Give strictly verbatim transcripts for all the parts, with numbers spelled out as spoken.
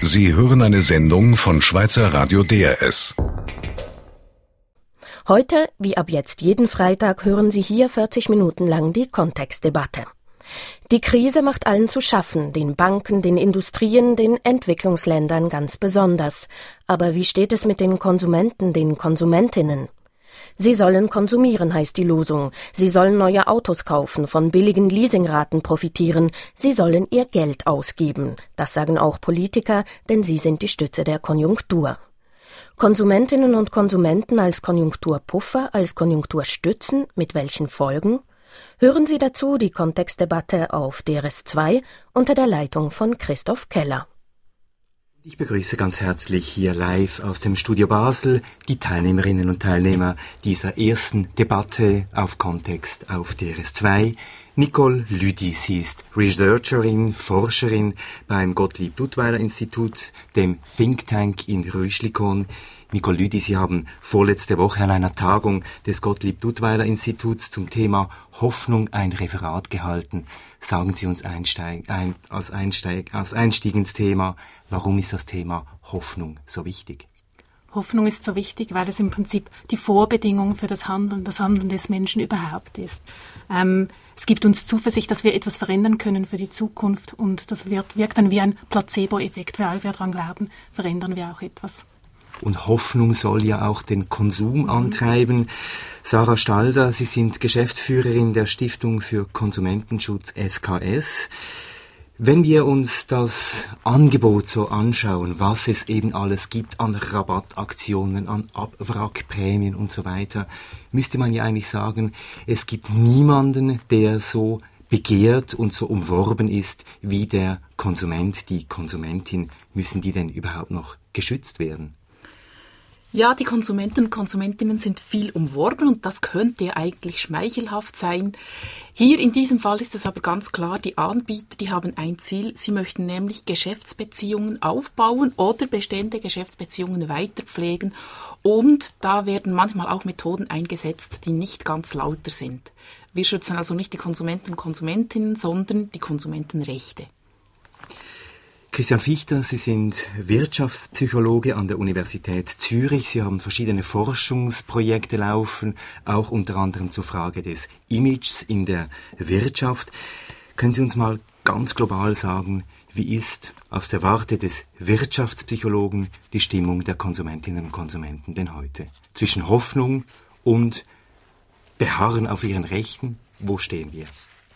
Sie hören eine Sendung von Schweizer Radio D R S. Heute, wie ab jetzt jeden Freitag, hören Sie hier vierzig Minuten lang die Kontextdebatte. Die Krise macht allen zu schaffen, den Banken, den Industrien, den Entwicklungsländern ganz besonders. Aber wie steht es mit den Konsumenten, den Konsumentinnen? Sie sollen konsumieren, heißt die Losung. Sie sollen neue Autos kaufen, von billigen Leasingraten profitieren. Sie sollen ihr Geld ausgeben. Das sagen auch Politiker, denn sie sind die Stütze der Konjunktur. Konsumentinnen und Konsumenten als Konjunkturpuffer, als Konjunkturstützen, mit welchen Folgen? Hören Sie dazu die Kontextdebatte auf D R S zwei unter der Leitung von Christoph Keller. Ich begrüße ganz herzlich hier live aus dem Studio Basel die Teilnehmerinnen und Teilnehmer dieser ersten Debatte auf Kontext auf D R S zwei. Nicole Lüdi, sie ist Researcherin, Forscherin beim Gottlieb-Duttweiler-Institut, dem Think Tank in Rüschlikon. Nicole Lüdi, Sie haben vorletzte Woche an einer Tagung des Gottlieb-Duttweiler-Instituts zum Thema Hoffnung ein Referat gehalten. Sagen Sie uns Einsteig, ein, als, Einsteig, als Einstieg ins Thema, warum ist das Thema Hoffnung so wichtig? Hoffnung ist so wichtig, weil es im Prinzip die Vorbedingung für das Handeln, das Handeln des Menschen überhaupt ist. Ähm, es gibt uns Zuversicht, dass wir etwas verändern können für die Zukunft und das wird, wirkt dann wie ein Placebo-Effekt, weil wir daran glauben, verändern wir auch etwas. Und Hoffnung soll ja auch den Konsum antreiben. Sarah Stalder, Sie sind Geschäftsführerin der Stiftung für Konsumentenschutz S K S. Wenn wir uns das Angebot so anschauen, was es eben alles gibt an Rabattaktionen, an Abwrackprämien und so weiter, müsste man ja eigentlich sagen, es gibt niemanden, der so begehrt und so umworben ist wie der Konsument, die Konsumentin. Müssen die denn überhaupt noch geschützt werden? Ja, die Konsumenten und Konsumentinnen sind viel umworben und das könnte ja eigentlich schmeichelhaft sein. Hier in diesem Fall ist es aber ganz klar, die Anbieter, die haben ein Ziel, sie möchten nämlich Geschäftsbeziehungen aufbauen oder bestehende Geschäftsbeziehungen weiterpflegen und da werden manchmal auch Methoden eingesetzt, die nicht ganz lauter sind. Wir schützen also nicht die Konsumenten und Konsumentinnen, sondern die Konsumentenrechte. Christian Fichter, Sie sind Wirtschaftspsychologe an der Universität Zürich. Sie haben verschiedene Forschungsprojekte laufen, auch unter anderem zur Frage des Images in der Wirtschaft. Können Sie uns mal ganz global sagen, wie ist aus der Warte des Wirtschaftspsychologen die Stimmung der Konsumentinnen und Konsumenten denn heute? Zwischen Hoffnung und Beharren auf ihren Rechten, wo stehen wir?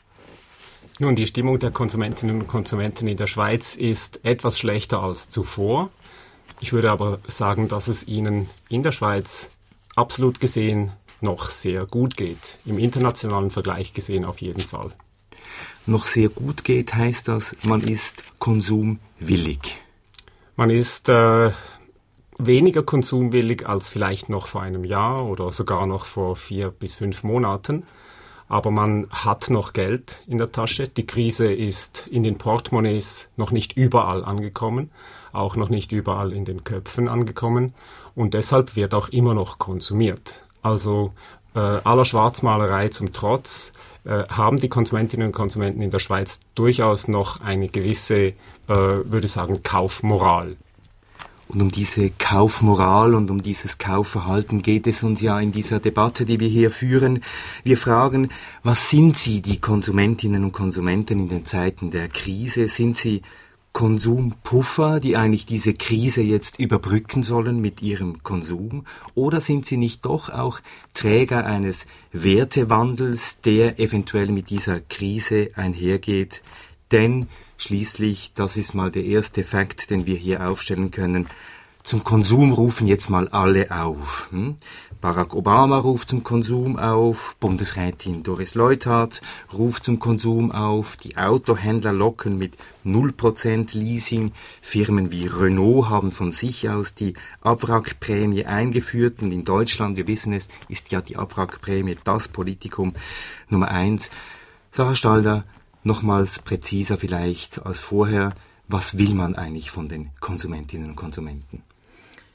Nun, die Stimmung der Konsumentinnen und Konsumenten in der Schweiz ist etwas schlechter als zuvor. Ich würde aber sagen, dass es ihnen in der Schweiz absolut gesehen noch sehr gut geht. Im internationalen Vergleich gesehen auf jeden Fall. Noch sehr gut geht, heißt das, man ist konsumwillig. Man ist äh, weniger konsumwillig als vielleicht noch vor einem Jahr oder sogar noch vor vier bis fünf Monaten. Aber man hat noch Geld in der Tasche. Die Krise ist in den Portemonnaies noch nicht überall angekommen, auch noch nicht überall in den Köpfen angekommen. Und deshalb wird auch immer noch konsumiert. Also äh, aller Schwarzmalerei zum Trotz äh, haben die Konsumentinnen und Konsumenten in der Schweiz durchaus noch eine gewisse, äh, würde ich sagen, Kaufmoral. Und um diese Kaufmoral und um dieses Kaufverhalten geht es uns ja in dieser Debatte, die wir hier führen. Wir fragen, was sind Sie, die Konsumentinnen und Konsumenten in den Zeiten der Krise? Sind Sie Konsumpuffer, die eigentlich diese Krise jetzt überbrücken sollen mit ihrem Konsum? Oder sind Sie nicht doch auch Träger eines Wertewandels, der eventuell mit dieser Krise einhergeht? Denn schließlich, das ist mal der erste Fakt, den wir hier aufstellen können, zum Konsum rufen jetzt mal alle auf. Hm? Barack Obama ruft zum Konsum auf, Bundesrätin Doris Leuthard ruft zum Konsum auf, die Autohändler locken mit null Prozent Leasing, Firmen wie Renault haben von sich aus die Abwrackprämie eingeführt und in Deutschland, wir wissen es, ist ja die Abwrackprämie das Politikum Nummer eins. Sarah Stalder, nochmals präziser vielleicht als vorher, was will man eigentlich von den Konsumentinnen und Konsumenten?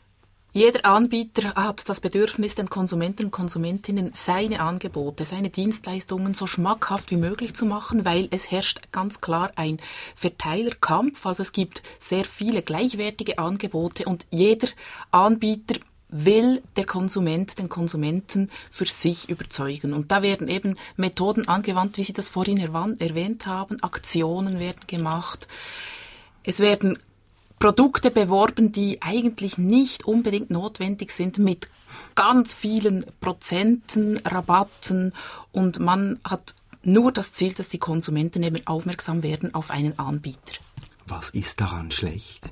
Jeder Anbieter hat das Bedürfnis, den Konsumenten und Konsumentinnen seine Angebote, seine Dienstleistungen so schmackhaft wie möglich zu machen, weil es herrscht ganz klar ein Verteilerkampf. Also es gibt sehr viele gleichwertige Angebote und jeder Anbieter will der Konsument, den Konsumenten für sich überzeugen. Und da werden eben Methoden angewandt, wie Sie das vorhin erwähnt haben. Aktionen werden gemacht. Es werden Produkte beworben, die eigentlich nicht unbedingt notwendig sind, mit ganz vielen Prozenten, Rabatten, und man hat nur das Ziel, dass die Konsumenten eben aufmerksam werden auf einen Anbieter. Was ist daran schlecht?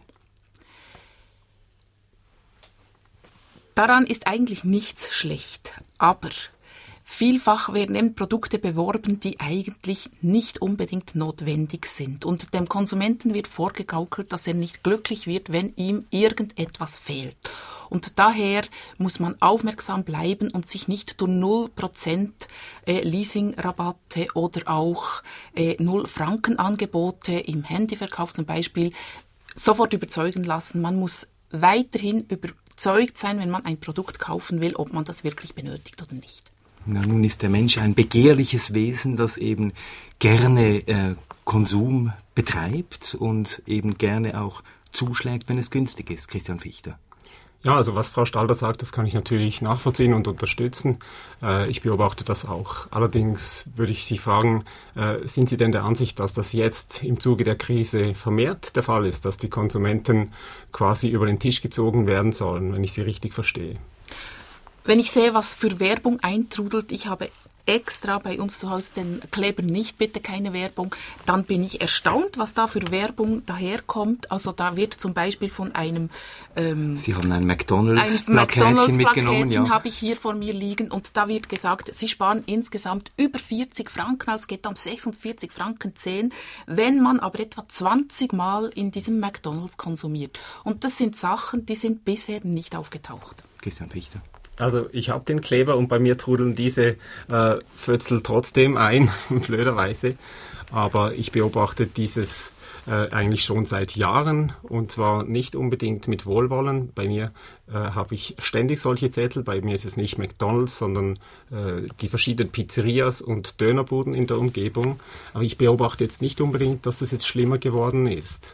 Daran ist eigentlich nichts schlecht, aber vielfach werden eben Produkte beworben, die eigentlich nicht unbedingt notwendig sind. Und dem Konsumenten wird vorgegaukelt, dass er nicht glücklich wird, wenn ihm irgendetwas fehlt. Und daher muss man aufmerksam bleiben und sich nicht durch null Prozent äh, Leasingrabatte oder auch äh, null Franken Angebote im Handyverkauf zum Beispiel sofort überzeugen lassen. Man muss weiterhin überzeugt sein, wenn man ein Produkt kaufen will, ob man das wirklich benötigt oder nicht. Na, nun ist der Mensch ein begehrliches Wesen, das eben gerne äh, Konsum betreibt und eben gerne auch zuschlägt, wenn es günstig ist. Christian Fichter. Ja, also was Frau Stalder sagt, das kann ich natürlich nachvollziehen und unterstützen. Äh, ich beobachte das auch. Allerdings würde ich Sie fragen, äh, sind Sie denn der Ansicht, dass das jetzt im Zuge der Krise vermehrt der Fall ist, dass die Konsumenten quasi über den Tisch gezogen werden sollen, wenn ich Sie richtig verstehe? Wenn ich sehe, was für Werbung eintrudelt, ich habe extra bei uns zu Hause den Kleber nicht, bitte keine Werbung, dann bin ich erstaunt, was da für Werbung daherkommt. Also da wird zum Beispiel von einem... Ähm, Sie haben ein McDonalds-Plakätchen McDonald's mitgenommen, ja. habe ich hier vor mir liegen und da wird gesagt, Sie sparen insgesamt über vierzig Franken, also es geht um sechsundvierzig Franken zehn, wenn man aber etwa zwanzig Mal in diesem McDonald's konsumiert. Und das sind Sachen, die sind bisher nicht aufgetaucht. Christian Fichter. Also ich habe den Kleber und bei mir trudeln diese äh, Fötzel trotzdem ein, blöderweise. Aber ich beobachte dieses äh, eigentlich schon seit Jahren und zwar nicht unbedingt mit Wohlwollen. Bei mir äh, habe ich ständig solche Zettel. Bei mir ist es nicht McDonald's, sondern äh, die verschiedenen Pizzerias und Dönerbuden in der Umgebung. Aber ich beobachte jetzt nicht unbedingt, dass es jetzt schlimmer geworden ist.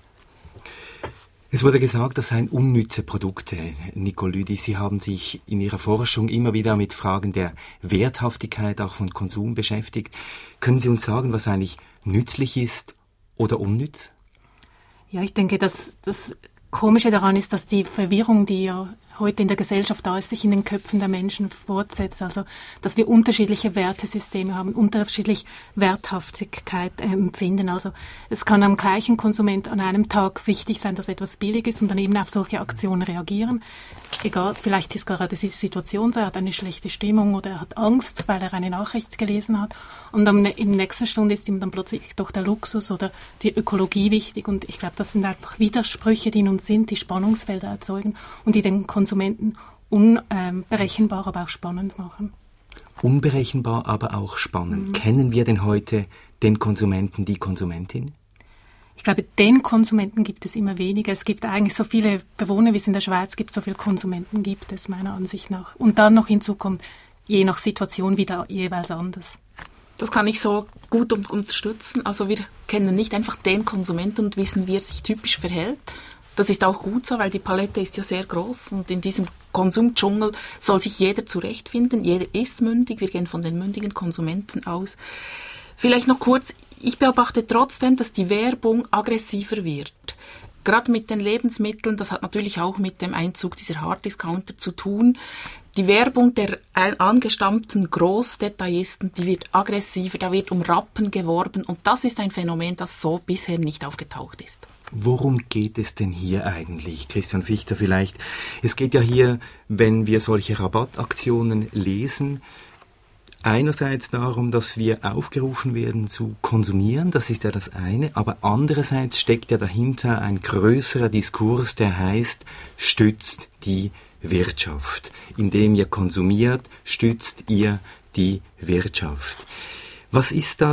Es wurde gesagt, das seien unnütze Produkte. Nicole Lüdi, Sie haben sich in Ihrer Forschung immer wieder mit Fragen der Werthaftigkeit auch von Konsum beschäftigt. Können Sie uns sagen, was eigentlich nützlich ist oder unnütz? Ja, ich denke, dass das Komische daran ist, dass die Verwirrung, die ja heute in der Gesellschaft da ist, sich in den Köpfen der Menschen fortsetzt. Also, dass wir unterschiedliche Wertesysteme haben, unterschiedlich Werthaftigkeit äh, empfinden. Also, es kann am gleichen Konsument an einem Tag wichtig sein, dass etwas billig ist und dann eben auf solche Aktionen reagieren. Egal, vielleicht ist gerade die Situation so, er hat eine schlechte Stimmung oder er hat Angst, weil er eine Nachricht gelesen hat. Und dann in der nächsten Stunde ist ihm dann plötzlich doch der Luxus oder die Ökologie wichtig. Und ich glaube, das sind einfach Widersprüche, die in uns sind, die Spannungsfelder erzeugen und die den Konsumenten unberechenbar, aber auch spannend machen. Unberechenbar, aber auch spannend. Mhm. Kennen wir denn heute den Konsumenten, die Konsumentin? Ich glaube, den Konsumenten gibt es immer weniger. Es gibt eigentlich so viele Bewohner, wie es in der Schweiz gibt, so viele Konsumenten gibt es meiner Ansicht nach. Und dann noch hinzu kommt, je nach Situation wieder jeweils anders. Das kann ich so gut unterstützen. Also wir kennen nicht einfach den Konsumenten und wissen, wie er sich typisch verhält. Das ist auch gut so, weil die Palette ist ja sehr groß und in diesem Konsumdschungel soll sich jeder zurechtfinden. Jeder ist mündig, wir gehen von den mündigen Konsumenten aus. Vielleicht noch kurz, ich beobachte trotzdem, dass die Werbung aggressiver wird. Gerade mit den Lebensmitteln, das hat natürlich auch mit dem Einzug dieser Harddiscounter zu tun. Die Werbung der angestammten Großdetaillisten, die wird aggressiver, da wird um Rappen geworben und das ist ein Phänomen, das so bisher nicht aufgetaucht ist. Worum geht es denn hier eigentlich, Christian Fichter vielleicht? Es geht ja hier, wenn wir solche Rabattaktionen lesen, einerseits darum, dass wir aufgerufen werden zu konsumieren, das ist ja das eine, aber andererseits steckt ja dahinter ein größerer Diskurs, der heißt, stützt die Wirtschaft. Indem ihr konsumiert, stützt ihr die Wirtschaft. Was ist das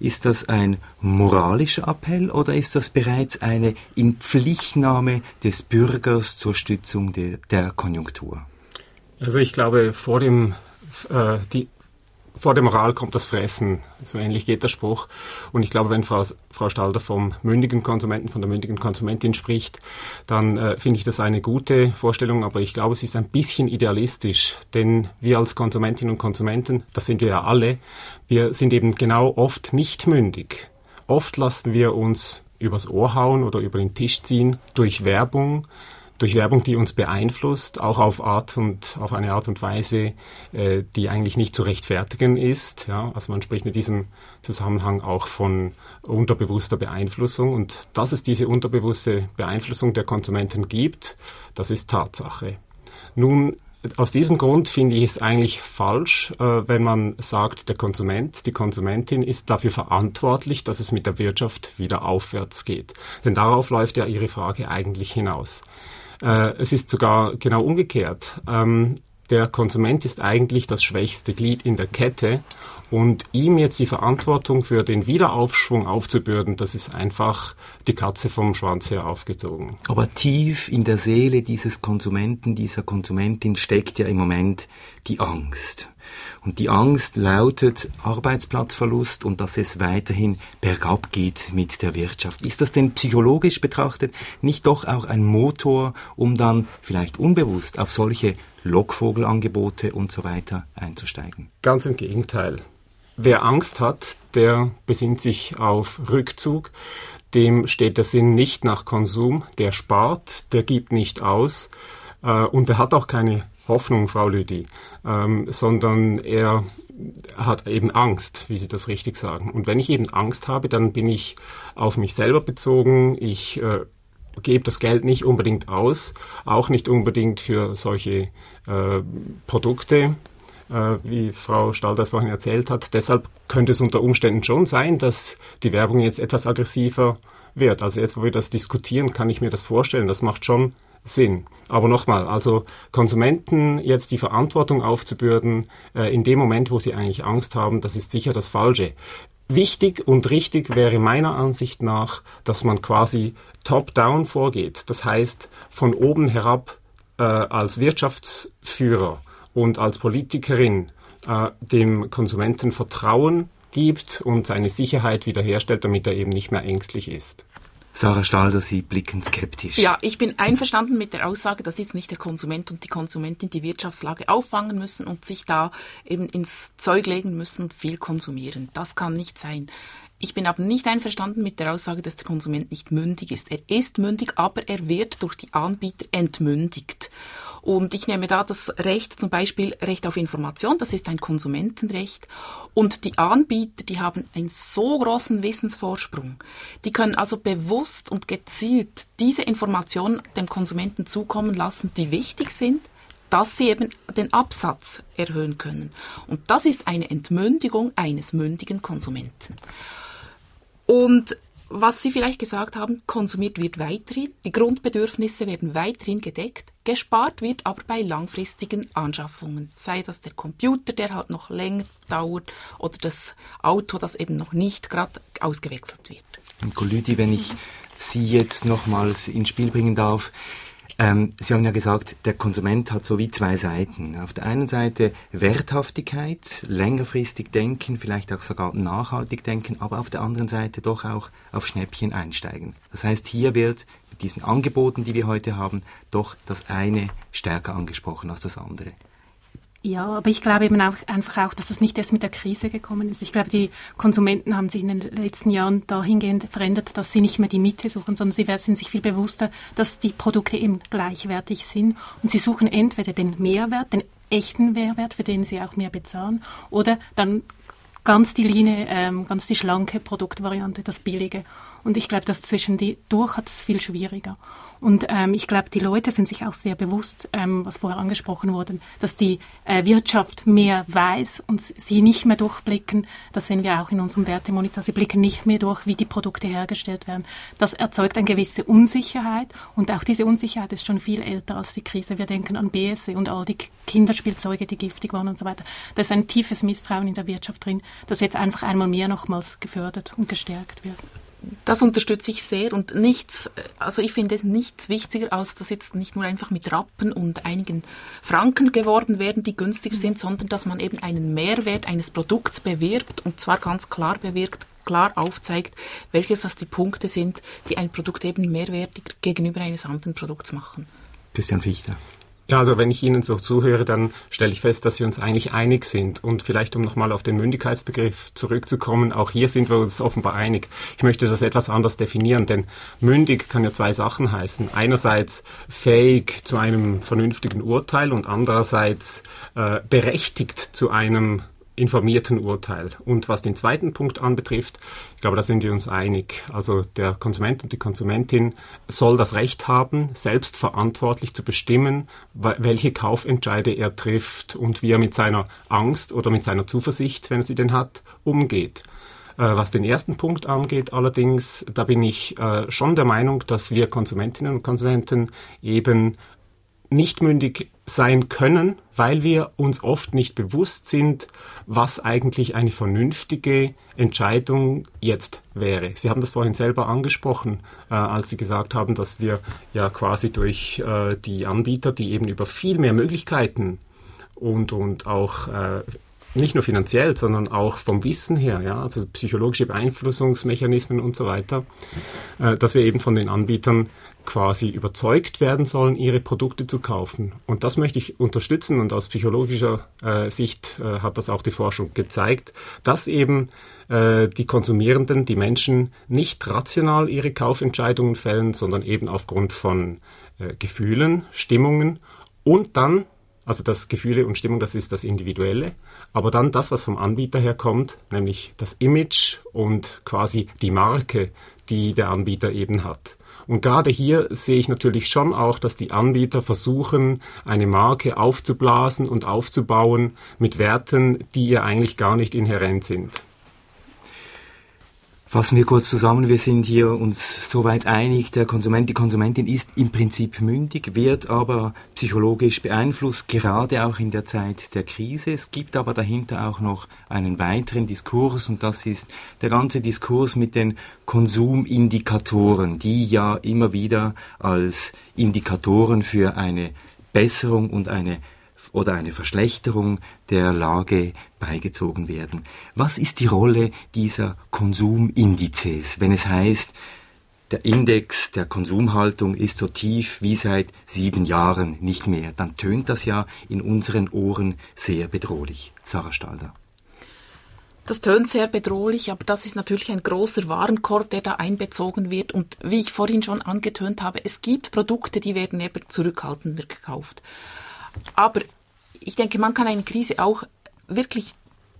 Ist das ein moralischer Appell oder ist das bereits eine Inpflichtnahme des Bürgers zur Stützung de, der Konjunktur? Also ich glaube, vor dem, äh, die, vor der Moral kommt das Fressen. So ähnlich geht der Spruch. Und ich glaube, wenn Frau, Frau Stalder vom mündigen Konsumenten, von der mündigen Konsumentin spricht, dann äh, finde ich das eine gute Vorstellung. Aber ich glaube, es ist ein bisschen idealistisch. Denn wir als Konsumentinnen und Konsumenten, das sind wir ja alle, wir sind eben genau oft nicht mündig. Oft lassen wir uns übers Ohr hauen oder über den Tisch ziehen durch Werbung, durch Werbung, die uns beeinflusst, auch auf Art und auf eine Art und Weise, äh, die eigentlich nicht zu rechtfertigen ist. Ja? Also man spricht in diesem Zusammenhang auch von unterbewusster Beeinflussung. Und dass es diese unterbewusste Beeinflussung der Konsumenten gibt, das ist Tatsache. Nun, aus diesem Grund finde ich es eigentlich falsch, äh, wenn man sagt, der Konsument, die Konsumentin ist dafür verantwortlich, dass es mit der Wirtschaft wieder aufwärts geht. Denn darauf läuft ja Ihre Frage eigentlich hinaus. Äh, es ist sogar genau umgekehrt. Ähm, der Konsument ist eigentlich das schwächste Glied in der Kette und ihm jetzt die Verantwortung für den Wiederaufschwung aufzubürden, das ist einfach die Katze vom Schwanz her aufgezogen. Aber tief in der Seele dieses Konsumenten, dieser Konsumentin steckt ja im Moment die Angst. Und die Angst lautet Arbeitsplatzverlust und dass es weiterhin bergab geht mit der Wirtschaft. Ist das denn psychologisch betrachtet nicht doch auch ein Motor, um dann vielleicht unbewusst auf solche Lockvogelangebote und so weiter einzusteigen? Ganz im Gegenteil. Wer Angst hat, der besinnt sich auf Rückzug. Dem steht der Sinn nicht nach Konsum. Der spart, der gibt nicht aus äh, und der hat auch keine Hoffnung, Frau Lüthi, ähm, sondern er hat eben Angst, wie Sie das richtig sagen. Und wenn ich eben Angst habe, dann bin ich auf mich selber bezogen. Ich äh, gebe das Geld nicht unbedingt aus, auch nicht unbedingt für solche äh, Produkte, äh, wie Frau Stalder es vorhin erzählt hat. Deshalb könnte es unter Umständen schon sein, dass die Werbung jetzt etwas aggressiver wird. Also jetzt, wo wir das diskutieren, kann ich mir das vorstellen. Das macht schon Sinn. Aber nochmal, also Konsumenten jetzt die Verantwortung aufzubürden, äh, in dem Moment, wo sie eigentlich Angst haben, das ist sicher das Falsche. Wichtig und richtig wäre meiner Ansicht nach, dass man quasi top-down vorgeht. Das heißt, von oben herab äh, als Wirtschaftsführer und als Politikerin äh, dem Konsumenten Vertrauen gibt und seine Sicherheit wiederherstellt, damit er eben nicht mehr ängstlich ist. Sarah Stalder, Sie blicken skeptisch. Ja, ich bin einverstanden mit der Aussage, dass jetzt nicht der Konsument und die Konsumentin die Wirtschaftslage auffangen müssen und sich da eben ins Zeug legen müssen und viel konsumieren. Das kann nicht sein. Ich bin aber nicht einverstanden mit der Aussage, dass der Konsument nicht mündig ist. Er ist mündig, aber er wird durch die Anbieter entmündigt. Und ich nehme da das Recht, zum Beispiel Recht auf Information, das ist ein Konsumentenrecht. Und die Anbieter, die haben einen so großen Wissensvorsprung. Die können also bewusst und gezielt diese Informationen dem Konsumenten zukommen lassen, die wichtig sind, dass sie eben den Absatz erhöhen können. Und das ist eine Entmündigung eines mündigen Konsumenten. Und was Sie vielleicht gesagt haben, konsumiert wird weiterhin, die Grundbedürfnisse werden weiterhin gedeckt, gespart wird aber bei langfristigen Anschaffungen, sei das der Computer, der halt noch länger dauert, oder das Auto, das eben noch nicht gerade ausgewechselt wird. Und Lüthi, wenn ich Sie jetzt nochmals ins Spiel bringen darf, Ähm, Sie haben ja gesagt, der Konsument hat so wie zwei Seiten. Auf der einen Seite Werthaftigkeit, längerfristig denken, vielleicht auch sogar nachhaltig denken, aber auf der anderen Seite doch auch auf Schnäppchen einsteigen. Das heißt, hier wird mit diesen Angeboten, die wir heute haben, doch das eine stärker angesprochen als das andere. Ja, aber ich glaube eben auch einfach auch, dass das nicht erst mit der Krise gekommen ist. Ich glaube, die Konsumenten haben sich in den letzten Jahren dahingehend verändert, dass sie nicht mehr die Mitte suchen, sondern sie sind sich viel bewusster, dass die Produkte eben gleichwertig sind. Und sie suchen entweder den Mehrwert, den echten Mehrwert, für den sie auch mehr bezahlen, oder dann ganz die Linie, ähm, ganz die schlanke Produktvariante, das Billige. Und ich glaube, dass zwischendurch hat es viel schwieriger. Und ähm, ich glaube, die Leute sind sich auch sehr bewusst, ähm, was vorher angesprochen wurde, dass die äh, Wirtschaft mehr weiß und sie nicht mehr durchblicken. Das sehen wir auch in unserem Wertemonitor. Sie blicken nicht mehr durch, wie die Produkte hergestellt werden. Das erzeugt eine gewisse Unsicherheit. Und auch diese Unsicherheit ist schon viel älter als die Krise. Wir denken an B S E und all die Kinderspielzeuge, die giftig waren und so weiter. Da ist ein tiefes Misstrauen in der Wirtschaft drin, das jetzt einfach einmal mehr nochmals gefördert und gestärkt wird. Das unterstütze ich sehr und nichts, also ich finde es nichts wichtiger, als dass jetzt nicht nur einfach mit Rappen und einigen Franken geworben werden, die günstiger sind, sondern dass man eben einen Mehrwert eines Produkts bewirbt und zwar ganz klar bewirkt, klar aufzeigt, welches das die Punkte sind, die ein Produkt eben mehrwertig gegenüber eines anderen Produkts machen. Christian Fichter. Ja, also wenn ich Ihnen so zuhöre, dann stelle ich fest, dass wir uns eigentlich einig sind. Und vielleicht, um nochmal auf den Mündigkeitsbegriff zurückzukommen, auch hier sind wir uns offenbar einig. Ich möchte das etwas anders definieren, denn mündig kann ja zwei Sachen heißen. Einerseits fähig zu einem vernünftigen Urteil und andererseits äh, berechtigt zu einem informierten Urteil. Und was den zweiten Punkt anbetrifft, ich glaube, da sind wir uns einig. Also der Konsument und die Konsumentin soll das Recht haben, selbst verantwortlich zu bestimmen, welche Kaufentscheide er trifft und wie er mit seiner Angst oder mit seiner Zuversicht, wenn er sie denn hat, umgeht. Was den ersten Punkt angeht, allerdings, da bin ich äh, schon der Meinung, dass wir Konsumentinnen und Konsumenten eben nicht mündig sein können, weil wir uns oft nicht bewusst sind, was eigentlich eine vernünftige Entscheidung jetzt wäre. Sie haben das vorhin selber angesprochen, äh, als Sie gesagt haben, dass wir ja quasi durch äh, die Anbieter, die eben über viel mehr Möglichkeiten und, und auch äh, nicht nur finanziell, sondern auch vom Wissen her, ja, also psychologische Beeinflussungsmechanismen und so weiter, äh, dass wir eben von den Anbietern quasi überzeugt werden sollen, ihre Produkte zu kaufen. Und das möchte ich unterstützen und aus psychologischer äh, Sicht äh, hat das auch die Forschung gezeigt, dass eben äh, die Konsumierenden, die Menschen nicht rational ihre Kaufentscheidungen fällen, sondern eben aufgrund von äh, Gefühlen, Stimmungen und dann, also das Gefühle und Stimmung, das ist das Individuelle, aber dann das, was vom Anbieter herkommt, nämlich das Image und quasi die Marke, die der Anbieter eben hat. Und gerade hier sehe ich natürlich schon auch, dass die Anbieter versuchen, eine Marke aufzublasen und aufzubauen mit Werten, die ihr eigentlich gar nicht inhärent sind. Fassen wir kurz zusammen, wir sind hier uns soweit einig, der Konsument, die Konsumentin ist im Prinzip mündig, wird aber psychologisch beeinflusst, gerade auch in der Zeit der Krise. Es gibt aber dahinter auch noch einen weiteren Diskurs und das ist der ganze Diskurs mit den Konsumindikatoren, die ja immer wieder als Indikatoren für eine Besserung und eine oder eine Verschlechterung der Lage beigezogen werden. Was ist die Rolle dieser Konsumindizes, wenn es heißt, der Index der Konsumhaltung ist so tief wie seit sieben Jahren nicht mehr? Dann tönt das ja in unseren Ohren sehr bedrohlich. Sarah Stalder. Das tönt sehr bedrohlich, aber das ist natürlich ein großer Warenkorb, der da einbezogen wird. Und wie ich vorhin schon angetönt habe, es gibt Produkte, die werden eher zurückhaltender gekauft. Aber ich denke, man kann eine Krise auch wirklich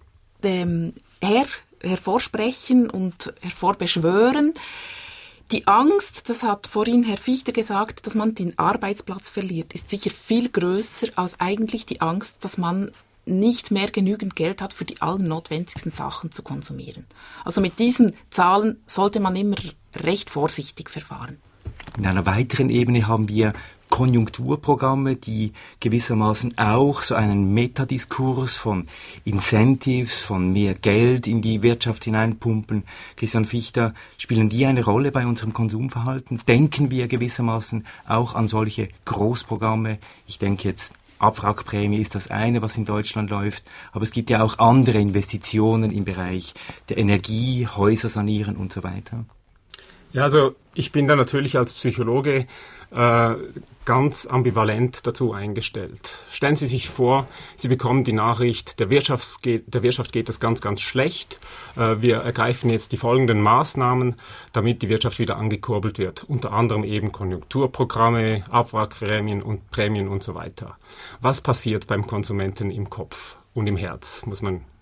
ähm, her, hervorsprechen und hervorbeschwören. Die Angst, das hat vorhin Herr Fichter gesagt, dass man den Arbeitsplatz verliert, ist sicher viel größer als eigentlich die Angst, dass man nicht mehr genügend Geld hat, für die allernotwendigsten Sachen zu konsumieren. Also mit diesen Zahlen sollte man immer recht vorsichtig verfahren. In einer weiteren Ebene haben wir Konjunkturprogramme, die gewissermaßen auch so einen Metadiskurs von Incentives, von mehr Geld in die Wirtschaft hineinpumpen. Christian Fichter, spielen die eine Rolle bei unserem Konsumverhalten? Denken wir gewissermaßen auch an solche Großprogramme? Ich denke jetzt, Abwrackprämie ist das eine, was in Deutschland läuft, aber es gibt ja auch andere Investitionen im Bereich der Energie, Häuser sanieren und so weiter. Ja, also ich bin da natürlich als Psychologe äh, ganz ambivalent dazu eingestellt. Stellen Sie sich vor, Sie bekommen die Nachricht, der Wirtschaft geht, der Wirtschaft geht es ganz, ganz schlecht. Äh, wir ergreifen jetzt die folgenden Maßnahmen, damit die Wirtschaft wieder angekurbelt wird. Unter anderem eben Konjunkturprogramme, Abwrackprämien und Prämien und so weiter. Was passiert beim Konsumenten im Kopf und im Herz, muss man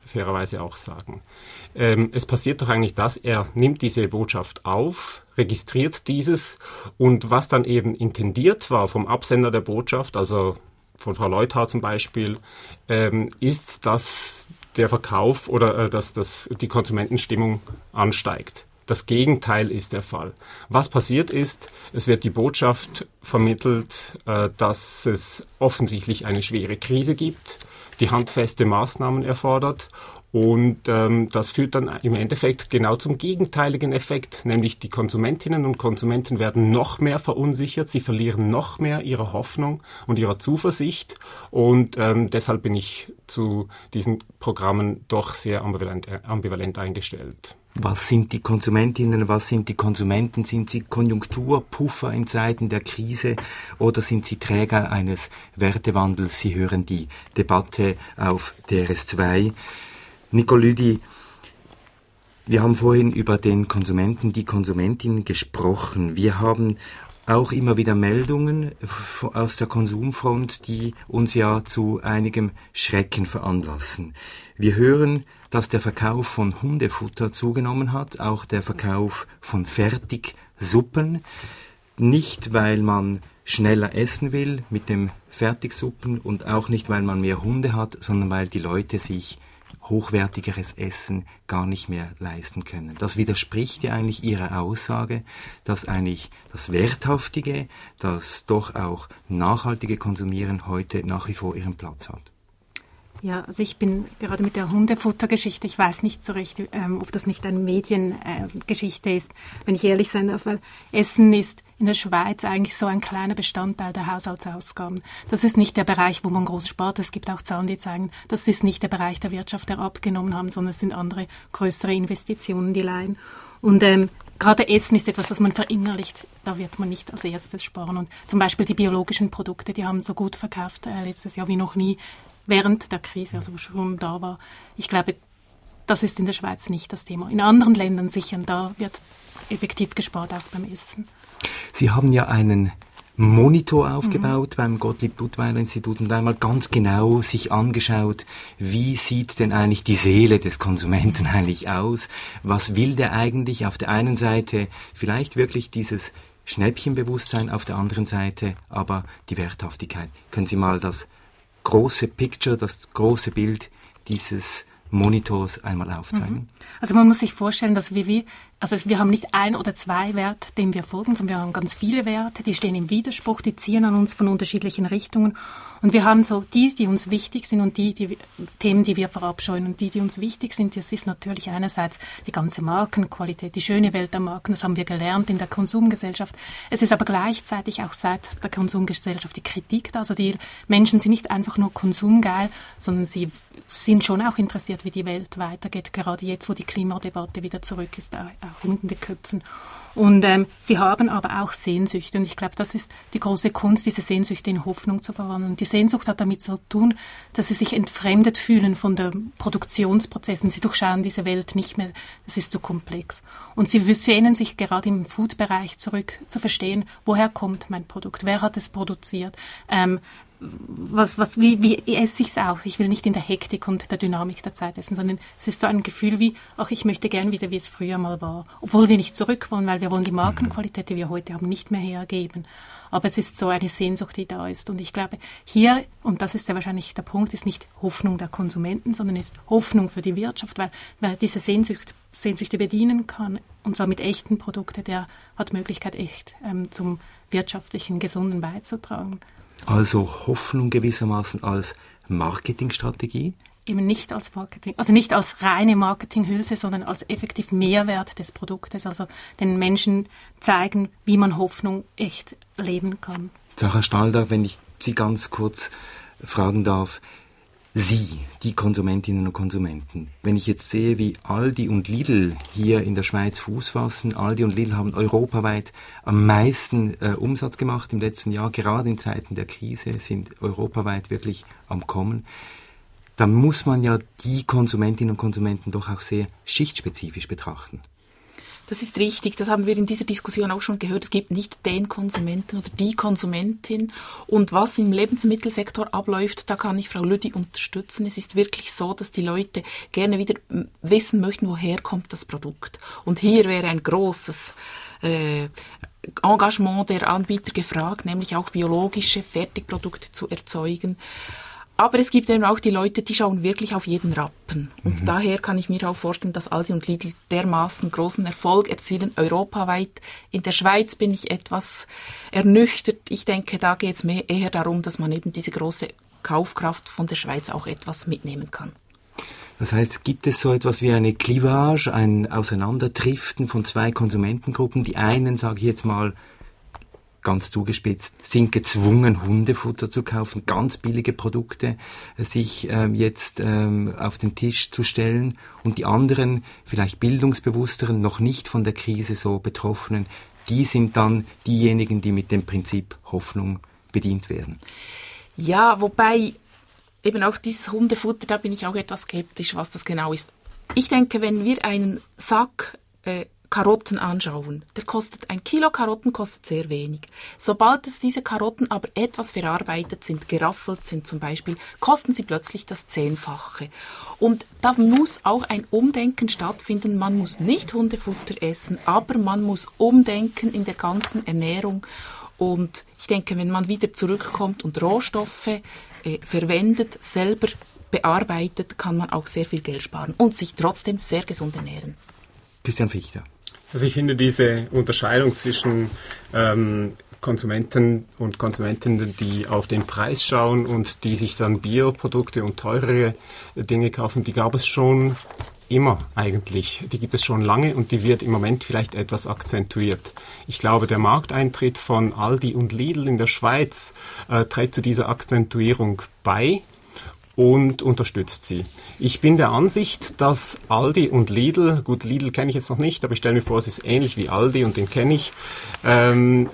fairerweise auch sagen. Ähm, es passiert doch eigentlich das, er nimmt diese Botschaft auf, registriert dieses und was dann eben intendiert war vom Absender der Botschaft, also von Frau Leuthard zum Beispiel, ähm, ist, dass der Verkauf oder äh, dass, dass die Konsumentenstimmung ansteigt. Das Gegenteil ist der Fall. Was passiert ist, es wird die Botschaft vermittelt, äh, dass es offensichtlich eine schwere Krise gibt, die handfeste Maßnahmen erfordert und ähm, das führt dann im Endeffekt genau zum gegenteiligen Effekt, nämlich die Konsumentinnen und Konsumenten werden noch mehr verunsichert, sie verlieren noch mehr ihre Hoffnung und ihre Zuversicht und ähm, deshalb bin ich zu diesen Programmen doch sehr ambivalent, äh, ambivalent eingestellt. Was sind die Konsumentinnen, was sind die Konsumenten? Sind sie Konjunkturpuffer in Zeiten der Krise oder sind sie Träger eines Wertewandels? Sie hören die Debatte auf D R S zwei. Nico Lüdi, wir haben vorhin über den Konsumenten, die Konsumentin gesprochen. Wir haben auch immer wieder Meldungen aus der Konsumfront, die uns ja zu einigem Schrecken veranlassen. Wir hören, dass der Verkauf von Hundefutter zugenommen hat, auch der Verkauf von Fertigsuppen. Nicht, weil man schneller essen will mit dem Fertigsuppen und auch nicht, weil man mehr Hunde hat, sondern weil die Leute sich hochwertigeres Essen gar nicht mehr leisten können. Das widerspricht ja eigentlich Ihrer Aussage, dass eigentlich das Werthaftige, das doch auch nachhaltige Konsumieren heute nach wie vor ihren Platz hat. Ja, also ich bin gerade mit der Hundefuttergeschichte, ich weiß nicht so recht, ähm, ob das nicht eine Mediengeschichte äh, ist, wenn ich ehrlich sein darf, weil Essen ist in der Schweiz eigentlich so ein kleiner Bestandteil der Haushaltsausgaben. Das ist nicht der Bereich, wo man groß spart. Es gibt auch Zahlen, die zeigen, das ist nicht der Bereich der Wirtschaft, der abgenommen haben, sondern es sind andere größere Investitionen, die leihen. Und ähm, gerade Essen ist etwas, das man verinnerlicht, da wird man nicht als erstes sparen. Und zum Beispiel die biologischen Produkte, die haben so gut verkauft äh, letztes Jahr wie noch nie, während der Krise, also schon da war. Ich glaube, das ist in der Schweiz nicht das Thema. In anderen Ländern sicher, und da wird effektiv gespart, auch beim Essen. Sie haben ja einen Monitor aufgebaut mhm. beim Gottlieb-Duttweiler-Institut und einmal ganz genau sich angeschaut, wie sieht denn eigentlich die Seele des Konsumenten eigentlich aus? Was will der eigentlich? Auf der einen Seite vielleicht wirklich dieses Schnäppchenbewusstsein, auf der anderen Seite aber die Werthaftigkeit. Können Sie mal das große Picture, das große Bild dieses Monitors einmal aufzeigen? Also man muss sich vorstellen, dass wir, wie, also wir haben nicht ein oder zwei Werte, denen wir folgen, sondern wir haben ganz viele Werte, die stehen im Widerspruch, die ziehen an uns von unterschiedlichen Richtungen. Und wir haben so die, die uns wichtig sind und die, die Themen, die wir verabscheuen. Und die, die uns wichtig sind, das ist natürlich einerseits die ganze Markenqualität, die schöne Welt der Marken, das haben wir gelernt in der Konsumgesellschaft. Es ist aber gleichzeitig auch seit der Konsumgesellschaft die Kritik da. Also die Menschen sind nicht einfach nur konsumgeil, sondern sie sind schon auch interessiert, wie die Welt weitergeht, gerade jetzt, wo die Klimadebatte wieder zurück ist, auch in den Köpfen. Und ähm, sie haben aber auch Sehnsüchte. Und ich glaube, das ist die große Kunst, diese Sehnsüchte in Hoffnung zu verwandeln. Und die Sehnsucht hat damit zu tun, dass sie sich entfremdet fühlen von den Produktionsprozessen. Sie durchschauen diese Welt nicht mehr. Das ist zu komplex. Und sie sehnen sich gerade im Food-Bereich zurück, zu verstehen, woher kommt mein Produkt? Wer hat es produziert? Ähm, Was, was, wie, wie esse ich es auch? Ich will nicht in der Hektik und der Dynamik der Zeit essen, sondern es ist so ein Gefühl wie, ach, ich möchte gern wieder, wie es früher mal war. Obwohl wir nicht zurück wollen, weil wir wollen die Markenqualität, die wir heute haben, nicht mehr hergeben. Aber es ist so eine Sehnsucht, die da ist. Und ich glaube, hier, und das ist ja wahrscheinlich der Punkt, ist nicht Hoffnung der Konsumenten, sondern ist Hoffnung für die Wirtschaft, weil wer diese Sehnsucht, Sehnsüchte bedienen kann, und zwar mit echten Produkten, der hat Möglichkeit, echt ähm, zum wirtschaftlichen, gesunden beizutragen. Also Hoffnung gewissermaßen als Marketingstrategie? Eben nicht als Marketing, also nicht als reine Marketinghülse, sondern als effektiv Mehrwert des Produktes, also den Menschen zeigen, wie man Hoffnung echt leben kann. Sarah Stalder, wenn ich Sie ganz kurz fragen darf, Sie, die Konsumentinnen und Konsumenten, wenn ich jetzt sehe, wie Aldi und Lidl hier in der Schweiz Fuß fassen, Aldi und Lidl haben europaweit am meisten äh, Umsatz gemacht im letzten Jahr, gerade in Zeiten der Krise sind europaweit wirklich am Kommen, dann muss man ja die Konsumentinnen und Konsumenten doch auch sehr schichtspezifisch betrachten. Das ist richtig, das haben wir in dieser Diskussion auch schon gehört. Es gibt nicht den Konsumenten oder die Konsumentin. Und was im Lebensmittelsektor abläuft, da kann ich Frau Lüdi unterstützen. Es ist wirklich so, dass die Leute gerne wieder wissen möchten, woher kommt das Produkt. Und hier wäre ein großes äh, Engagement der Anbieter gefragt, nämlich auch biologische Fertigprodukte zu erzeugen. Aber es gibt eben auch die Leute, die schauen wirklich auf jeden Rappen. Und mhm. daher kann ich mir auch vorstellen, dass Aldi und Lidl dermaßen großen Erfolg erzielen, europaweit. In der Schweiz bin ich etwas ernüchtert. Ich denke, da geht es eher darum, dass man eben diese große Kaufkraft von der Schweiz auch etwas mitnehmen kann. Das heißt, gibt es so etwas wie eine Clivage, ein Auseinanderdriften von zwei Konsumentengruppen? Die einen, sage ich jetzt mal, ganz zugespitzt, sind gezwungen, Hundefutter zu kaufen, ganz billige Produkte äh, sich ähm, jetzt ähm, auf den Tisch zu stellen. Und die anderen, vielleicht bildungsbewussteren, noch nicht von der Krise so Betroffenen, die sind dann diejenigen, die mit dem Prinzip Hoffnung bedient werden. Ja, wobei eben auch dieses Hundefutter, da bin ich auch etwas skeptisch, was das genau ist. Ich denke, wenn wir einen Sack äh, Karotten anschauen. Der kostet, ein Kilo Karotten kostet sehr wenig. Sobald es diese Karotten aber etwas verarbeitet sind, geraffelt sind zum Beispiel, kosten sie plötzlich das Zehnfache. Und da muss auch ein Umdenken stattfinden. Man muss nicht Hundefutter essen, aber man muss umdenken in der ganzen Ernährung. Und ich denke, wenn man wieder zurückkommt und Rohstoffe äh, verwendet, selber bearbeitet, kann man auch sehr viel Geld sparen und sich trotzdem sehr gesund ernähren. Christian Fichter. Also ich finde diese Unterscheidung zwischen ähm, Konsumenten und Konsumentinnen, die auf den Preis schauen und die sich dann Bioprodukte und teurere Dinge kaufen, die gab es schon immer eigentlich. Die gibt es schon lange und die wird im Moment vielleicht etwas akzentuiert. Ich glaube, der Markteintritt von Aldi und Lidl in der Schweiz äh, trägt zu dieser Akzentuierung bei und unterstützt sie. Ich bin der Ansicht, dass Aldi und Lidl, gut, Lidl kenne ich jetzt noch nicht, aber ich stelle mir vor, es ist ähnlich wie Aldi und den kenne ich. Ähm,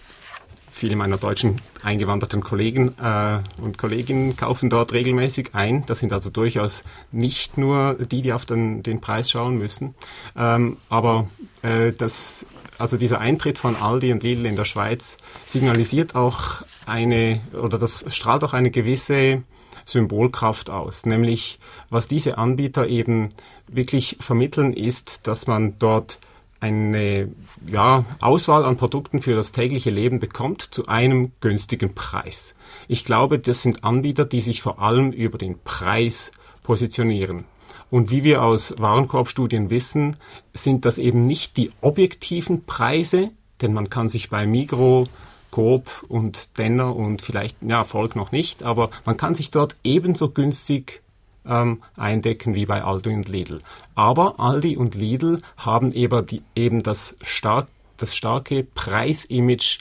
viele meiner deutschen eingewanderten Kollegen äh, und Kolleginnen kaufen dort regelmäßig ein. Das sind also durchaus nicht nur die, die auf den, den Preis schauen müssen. Ähm, aber äh, das, also dieser Eintritt von Aldi und Lidl in der Schweiz signalisiert auch eine, oder das strahlt auch eine gewisse Symbolkraft aus, nämlich was diese Anbieter eben wirklich vermitteln, ist, dass man dort eine ja, Auswahl an Produkten für das tägliche Leben bekommt zu einem günstigen Preis. Ich glaube, das sind Anbieter, die sich vor allem über den Preis positionieren. Und wie wir aus Warenkorbstudien wissen, sind das eben nicht die objektiven Preise, denn man kann sich bei Migros, Coop und Denner und vielleicht, ja, Volk noch nicht, aber man kann sich dort ebenso günstig ähm, eindecken wie bei Aldi und Lidl. Aber Aldi und Lidl haben eben, die, eben das, stark, das starke Preisimage,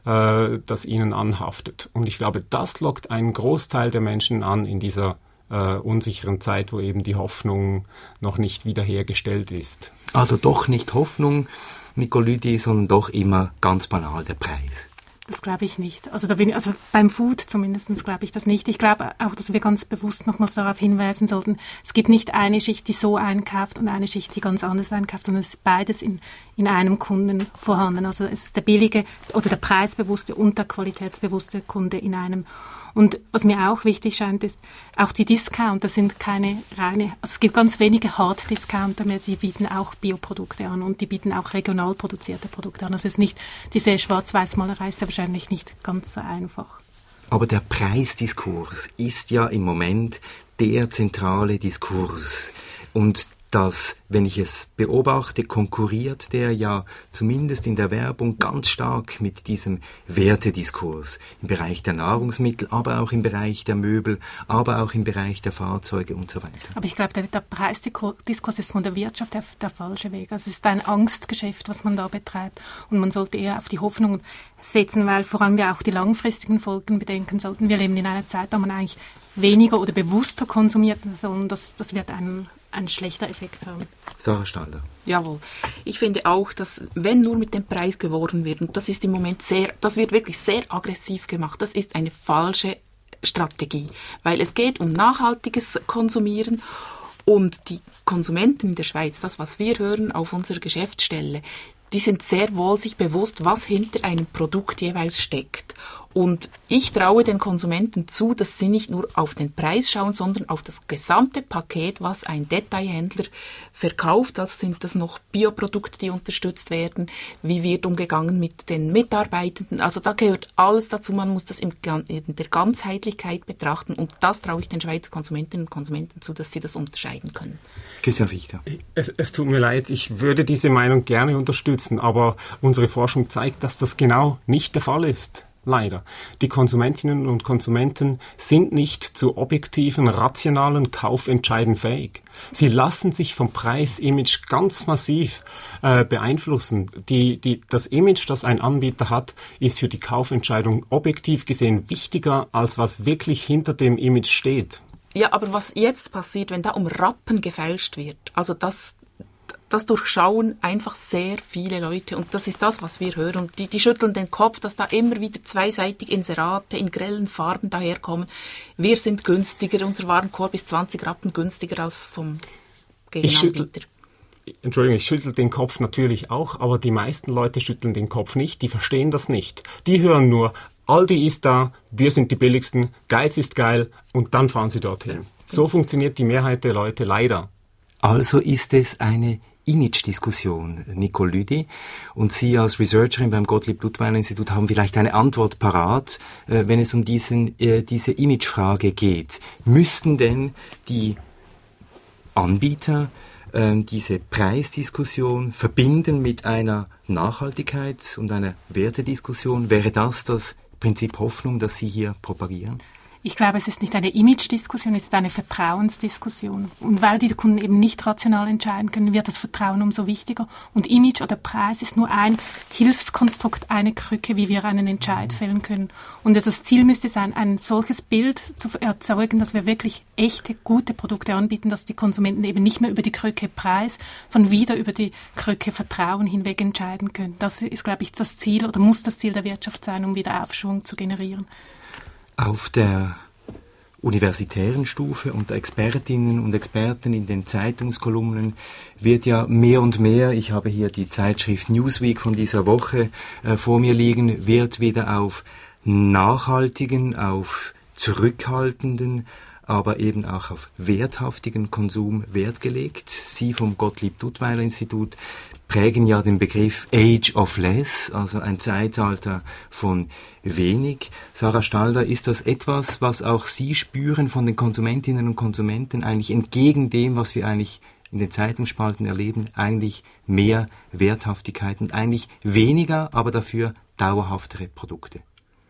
äh, das ihnen anhaftet. Und ich glaube, das lockt einen Großteil der Menschen an in dieser äh, unsicheren Zeit, wo eben die Hoffnung noch nicht wiederhergestellt ist. Also doch nicht Hoffnung, Nicole Lüdi, sondern doch immer ganz banal der Preis. Das glaube ich nicht. Also da bin ich, also beim Food zumindest glaube ich das nicht. Ich glaube auch, dass wir ganz bewusst nochmals darauf hinweisen sollten, es gibt nicht eine Schicht, die so einkauft und eine Schicht, die ganz anders einkauft, sondern es ist beides in, in einem Kunden vorhanden. Also es ist der billige oder der preisbewusste und der qualitätsbewusste Kunde in einem. Und was mir auch wichtig scheint, ist auch die Discounter sind keine reine, also es gibt ganz wenige Hard-Discounter mehr, die bieten auch Bioprodukte an und die bieten auch regional produzierte Produkte an. Also es ist nicht, diese Schwarz-Weiß-Malerei ist ja wahrscheinlich nicht ganz so einfach. Aber der Preisdiskurs ist ja im Moment der zentrale Diskurs. Und das, wenn ich es beobachte, konkurriert der ja zumindest in der Werbung ganz stark mit diesem Wertediskurs im Bereich der Nahrungsmittel, aber auch im Bereich der Möbel, aber auch im Bereich der Fahrzeuge und so weiter. Aber ich glaube, der, der Preisdiskurs ist von der Wirtschaft der, der falsche Weg. Also es ist ein Angstgeschäft, was man da betreibt und man sollte eher auf die Hoffnung setzen, weil vor allem wir auch die langfristigen Folgen bedenken sollten. Wir leben in einer Zeit, da man eigentlich weniger oder bewusster konsumiert, sondern das, das wird einen ein schlechter Effekt haben. Sarah Stalder. Jawohl. Ich finde auch, dass wenn nur mit dem Preis geworben wird, und das ist im Moment sehr, das wird wirklich sehr aggressiv gemacht, das ist eine falsche Strategie, weil es geht um nachhaltiges Konsumieren Und die Konsumenten in der Schweiz, das, was wir hören auf unserer Geschäftsstelle, die sind sehr wohl sich bewusst, was hinter einem Produkt jeweils steckt. Und ich traue den Konsumenten zu, dass sie nicht nur auf den Preis schauen, sondern auf das gesamte Paket, was ein Detailhändler verkauft. Also sind das noch Bioprodukte, die unterstützt werden? Wie wird umgegangen mit den Mitarbeitenden? Also da gehört alles dazu. Man muss das in der Ganzheitlichkeit betrachten. Und das traue ich den Schweizer Konsumentinnen und Konsumenten zu, dass sie das unterscheiden können. Christian Fichter. Es, es tut mir leid, ich würde diese Meinung gerne unterstützen, aber unsere Forschung zeigt, dass das genau nicht der Fall ist. Leider. Die Konsumentinnen und Konsumenten sind nicht zu objektiven, rationalen Kaufentscheiden fähig. Sie lassen sich vom Preisimage ganz massiv äh, beeinflussen. Die, die, das Image, das ein Anbieter hat, ist für die Kaufentscheidung objektiv gesehen wichtiger, als was wirklich hinter dem Image steht. Ja, aber was jetzt passiert, wenn da um Rappen gefälscht wird, also das... Das durchschauen einfach sehr viele Leute und das ist das, was wir hören. Und die, die schütteln den Kopf, dass da immer wieder zweiseitig Inserate in grellen Farben daherkommen. Wir sind günstiger, unser Warenkorb ist zwanzig Rappen günstiger als vom Gegenanbieter. Entschuldigung, ich schüttel den Kopf natürlich auch, aber die meisten Leute schütteln den Kopf nicht, die verstehen das nicht. Die hören nur, Aldi ist da, wir sind die billigsten, Geiz ist geil und dann fahren sie dorthin. So funktioniert die Mehrheit der Leute leider. Also ist es eine Image-Diskussion, Nicole Lüdi. Und Sie als Researcherin beim Gottlieb-Duttweiler-Institut haben vielleicht eine Antwort parat, äh, wenn es um diesen, äh, diese Image-Frage geht. Müssten denn die Anbieter äh, diese Preisdiskussion verbinden mit einer Nachhaltigkeits- und einer Wertediskussion? Wäre das das Prinzip Hoffnung, das Sie hier propagieren? Ich glaube, es ist nicht eine Image-Diskussion, es ist eine Vertrauensdiskussion. Und weil die Kunden eben nicht rational entscheiden können, wird das Vertrauen umso wichtiger. Und Image oder Preis ist nur ein Hilfskonstrukt, eine Krücke, wie wir einen Entscheid fällen können. Und das Ziel müsste sein, ein solches Bild zu erzeugen, dass wir wirklich echte, gute Produkte anbieten, dass die Konsumenten eben nicht mehr über die Krücke Preis, sondern wieder über die Krücke Vertrauen hinweg entscheiden können. Das ist, glaube ich, das Ziel oder muss das Ziel der Wirtschaft sein, um wieder Aufschwung zu generieren. Auf der universitären Stufe unter Expertinnen und Experten in den Zeitungskolumnen wird ja mehr und mehr, ich habe hier die Zeitschrift Newsweek von dieser Woche äh, vor mir liegen, wird wieder auf nachhaltigen, auf zurückhaltenden, aber eben auch auf werthaftigen Konsum Wert gelegt. Sie vom Gottlieb-Duttweiler-Institut prägen ja den Begriff Age of Less, also ein Zeitalter von wenig. Sarah Stalder, ist das etwas, was auch Sie spüren von den Konsumentinnen und Konsumenten, eigentlich entgegen dem, was wir eigentlich in den Zeitungsspalten erleben, eigentlich mehr Werthaftigkeit und eigentlich weniger, aber dafür dauerhaftere Produkte?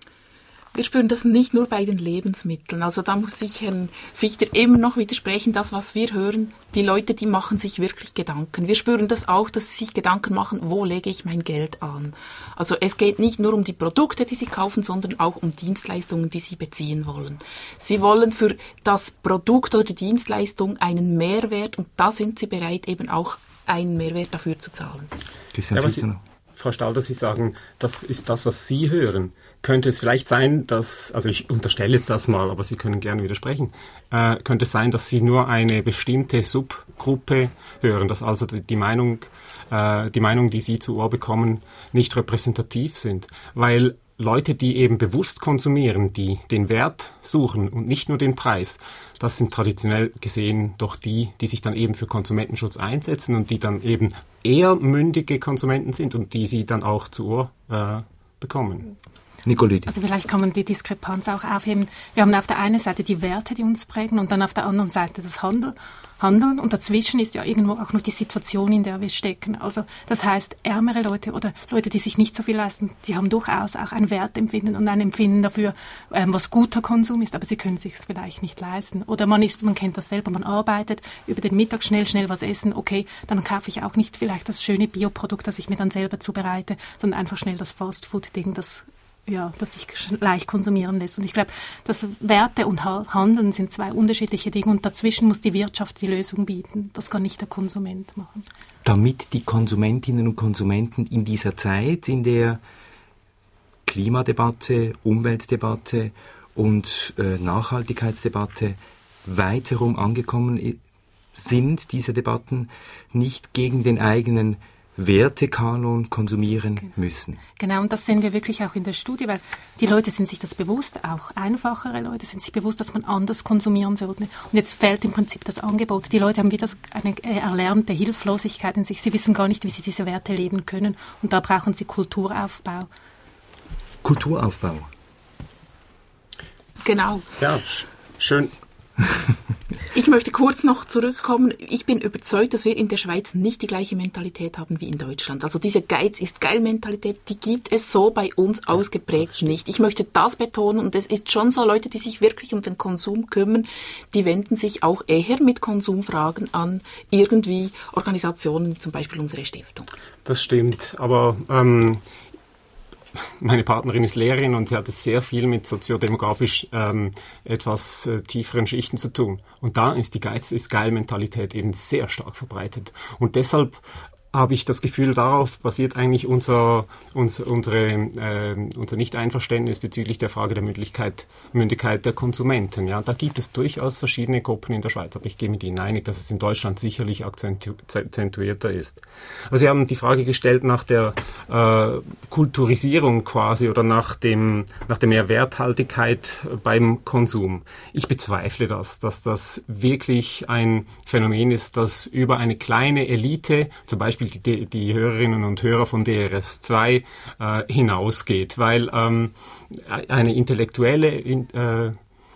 Wir spüren das nicht nur bei den Lebensmitteln. Also da muss ich Herrn Fichter immer noch widersprechen. Das, was wir hören, die Leute, die machen sich wirklich Gedanken. Wir spüren das auch, dass sie sich Gedanken machen, wo lege ich mein Geld an. Also es geht nicht nur um die Produkte, die sie kaufen, sondern auch um Dienstleistungen, die sie beziehen wollen. Sie wollen für das Produkt oder die Dienstleistung einen Mehrwert und da sind sie bereit, eben auch einen Mehrwert dafür zu zahlen. Christian Fichter noch. Frau Stalder, Sie sagen, das ist das, was Sie hören. Könnte es vielleicht sein, dass, also ich unterstelle jetzt das mal, aber Sie können gerne widersprechen, äh, könnte es sein, dass Sie nur eine bestimmte Subgruppe hören, dass also die, die Meinung, äh, die Meinung, die Sie zu Ohr bekommen, nicht repräsentativ sind? Weil Leute, die eben bewusst konsumieren, die den Wert suchen und nicht nur den Preis, das sind traditionell gesehen doch die, die sich dann eben für Konsumentenschutz einsetzen und die dann eben eher mündige Konsumenten sind und die sie dann auch zu Ohr äh, bekommen. Nicolidi. Also vielleicht kann man die Diskrepanz auch aufheben. Wir haben auf der einen Seite die Werte, die uns prägen und dann auf der anderen Seite das Handel. Handeln und dazwischen ist ja irgendwo auch noch die Situation, in der wir stecken. Also das heißt, ärmere Leute oder Leute, die sich nicht so viel leisten, die haben durchaus auch ein Wertempfinden und ein Empfinden dafür, ähm, was guter Konsum ist, aber sie können sich es vielleicht nicht leisten. Oder man ist, man kennt das selber, man arbeitet, über den Mittag schnell, schnell was essen, okay, dann kaufe ich auch nicht vielleicht das schöne Bioprodukt, das ich mir dann selber zubereite, sondern einfach schnell das Fastfood-Ding, das ja, das sich leicht konsumieren lässt. Und ich glaube, dass Werte und Handeln sind zwei unterschiedliche Dinge und dazwischen muss die Wirtschaft die Lösung bieten. Das kann nicht der Konsument machen. Damit die Konsumentinnen und Konsumenten in dieser Zeit, in der Klimadebatte, Umweltdebatte und äh, Nachhaltigkeitsdebatte weiterum angekommen sind diese Debatten nicht gegen den eigenen Wertekanon konsumieren genau. müssen. Genau, und das sehen wir wirklich auch in der Studie, weil die Leute sind sich das bewusst, auch einfachere Leute sind sich bewusst, dass man anders konsumieren sollte. Und jetzt fehlt im Prinzip das Angebot. Die Leute haben wieder eine erlernte Hilflosigkeit in sich. Sie wissen gar nicht, wie sie diese Werte leben können. Und da brauchen sie Kulturaufbau. Kulturaufbau. Genau. Ja, schön. Ich möchte kurz noch zurückkommen. Ich bin überzeugt, dass wir in der Schweiz nicht die gleiche Mentalität haben wie in Deutschland. Also diese Geiz ist geil Mentalität, die gibt es so bei uns ausgeprägt nicht. Ich möchte das betonen und es ist schon so, Leute, die sich wirklich um den Konsum kümmern, die wenden sich auch eher mit Konsumfragen an irgendwie Organisationen, zum Beispiel unsere Stiftung. Das stimmt, aber ähm, meine Partnerin ist Lehrerin und sie hat es sehr viel mit soziodemografisch ähm, etwas äh, tieferen Schichten zu tun. Und da ist die Geiz-ist-geil-Mentalität eben sehr stark verbreitet. Und deshalb habe ich das Gefühl, darauf basiert eigentlich unser, unser, unsere, äh, unser Nicht-Einverständnis bezüglich der Frage der Mündigkeit, Mündigkeit der Konsumenten. Ja, da gibt es durchaus verschiedene Gruppen in der Schweiz, aber ich gehe mit Ihnen einig, dass es in Deutschland sicherlich akzentuierter ist. Aber Sie haben die Frage gestellt nach der äh, Kulturisierung quasi oder nach dem, nach der Mehrwerthaltigkeit beim Konsum. Ich bezweifle das, dass das wirklich ein Phänomen ist, das über eine kleine Elite, zum Beispiel Die, die Hörerinnen und Hörer von D R S zwei äh, hinausgeht, weil ähm, eine intellektuelle in, äh,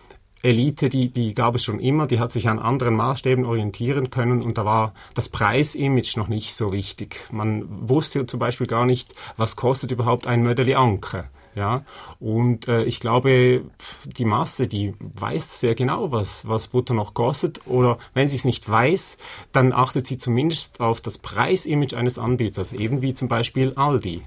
Elite, die, die gab es schon immer, die hat sich an anderen Maßstäben orientieren können und da war das Preisimage noch nicht so wichtig. Man wusste zum Beispiel gar nicht, was kostet überhaupt ein Mödeli Anke. Ja, und äh, ich glaube, die Masse, die weiß sehr genau, was, was Butter noch kostet. Oder wenn sie es nicht weiß, dann achtet sie zumindest auf das Preisimage eines Anbieters, eben wie zum Beispiel Aldi.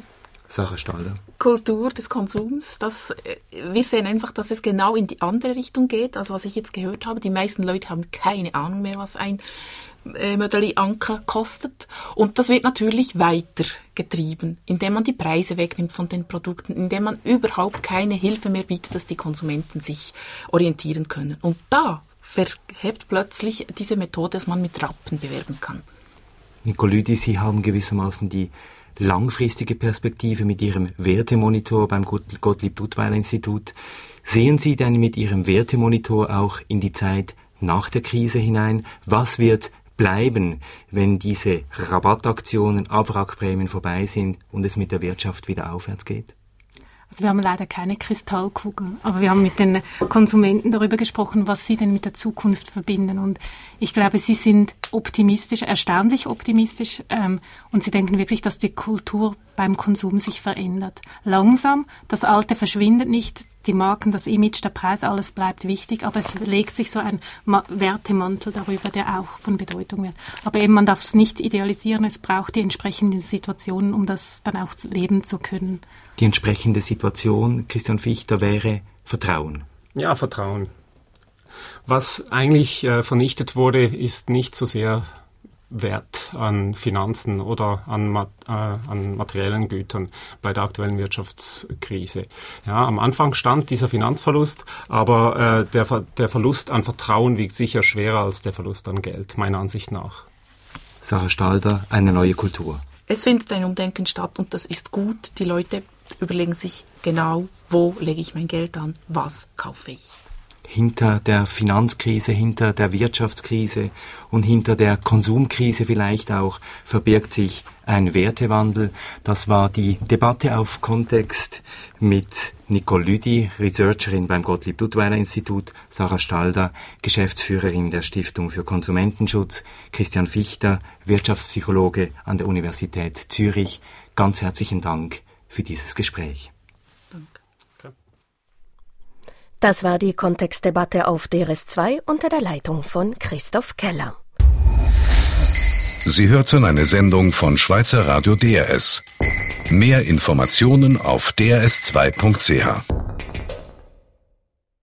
Sarah Stalder. Kultur des Konsums, das, wir sehen einfach, dass es genau in die andere Richtung geht, als was ich jetzt gehört habe. Die meisten Leute haben keine Ahnung mehr, was ein äh, Mödeli Anke kostet. Und das wird natürlich weiter getrieben, indem man die Preise wegnimmt von den Produkten, indem man überhaupt keine Hilfe mehr bietet, dass die Konsumenten sich orientieren können. Und da verhebt plötzlich diese Methode, dass man mit Rappen bewerben kann. Nicole Lüdi, Sie haben gewissermaßen die langfristige Perspektive mit Ihrem Wertemonitor beim Gottlieb-Duttweiler-Institut. Sehen Sie denn mit Ihrem Wertemonitor auch in die Zeit nach der Krise hinein? Was wird bleiben, wenn diese Rabattaktionen, Abwrackprämien vorbei sind und es mit der Wirtschaft wieder aufwärts geht? Also wir haben leider keine Kristallkugel, aber wir haben mit den Konsumenten darüber gesprochen, was sie denn mit der Zukunft verbinden. Und ich glaube, sie sind optimistisch, erstaunlich optimistisch, ähm, und sie denken wirklich, dass die Kultur beim Konsum sich verändert. Langsam, das Alte verschwindet nicht, die Marken, das Image, der Preis, alles bleibt wichtig, aber es legt sich so ein Ma- Wertemantel darüber, der auch von Bedeutung wird. Aber eben, man darf es nicht idealisieren, es braucht die entsprechenden Situationen, um das dann auch leben zu können. Die entsprechende Situation, Christian Fichter, wäre Vertrauen. Ja, Vertrauen. Was eigentlich äh, vernichtet wurde, ist nicht so sehr Wert an Finanzen oder an, äh, an materiellen Gütern bei der aktuellen Wirtschaftskrise. Ja, am Anfang stand dieser Finanzverlust, aber äh, der, der Verlust an Vertrauen wiegt sicher schwerer als der Verlust an Geld, meiner Ansicht nach. Sarah Stalder, eine neue Kultur. Es findet ein Umdenken statt und das ist gut. Die Leute überlegen sich genau, wo lege ich mein Geld an, was kaufe ich. Hinter der Finanzkrise, hinter der Wirtschaftskrise und hinter der Konsumkrise vielleicht auch verbirgt sich ein Wertewandel. Das war die Debatte auf Kontext mit Nicole Lüdi, Researcherin beim Gottlieb-Duttweiler-Institut, Sarah Stalder, Geschäftsführerin der Stiftung für Konsumentenschutz, Christian Fichter, Wirtschaftspsychologe an der Universität Zürich. Ganz herzlichen Dank für dieses Gespräch. Das war die Kontextdebatte auf D R S zwei unter der Leitung von Christoph Keller. Sie hörten eine Sendung von Schweizer Radio D R S. Mehr Informationen auf d r s zwei punkt c h.